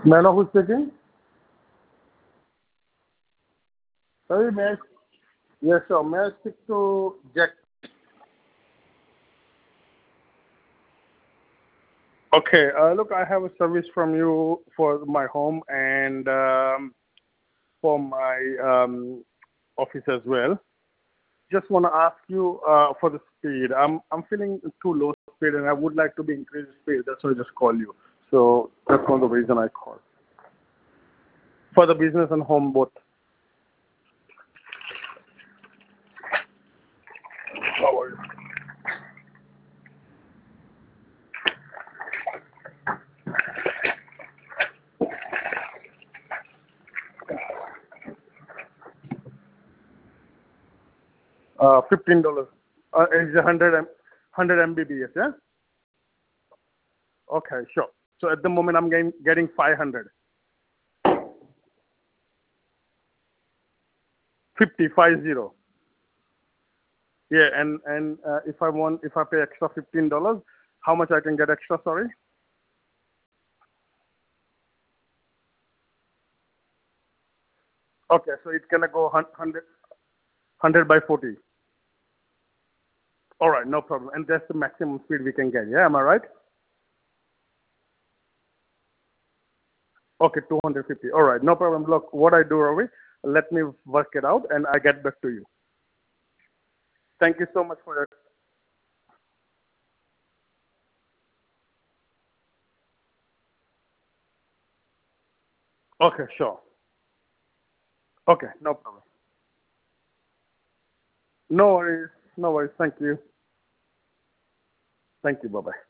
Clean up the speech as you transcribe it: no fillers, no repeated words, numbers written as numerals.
May I know who's speaking? Sorry, may I? Yes, sir. May I speak to Jack? Okay. Look, I have a service from you for my home and for my office as well. Just want to ask you for the speed. I'm feeling too low speed, and I would like to be increased speed. That's why I just call you. So that's one of the reason I called. For the business and home both. How are you? $15. It's 100 Mbps, yeah? Okay, sure. So at the moment I'm getting 500. 50. Yeah, and if I pay extra $15, how much I can get extra, sorry? Okay, so it's gonna go 100 by 40. All right, no problem. And that's the maximum speed we can get, yeah? Am I right? Okay, 250. All right, no problem. Look, what I do, Ravi, let me work it out and I get back to you. Thank you so much for your... Okay, sure. Okay, no problem. No worries. No worries. Thank you. Thank you. Bye-bye.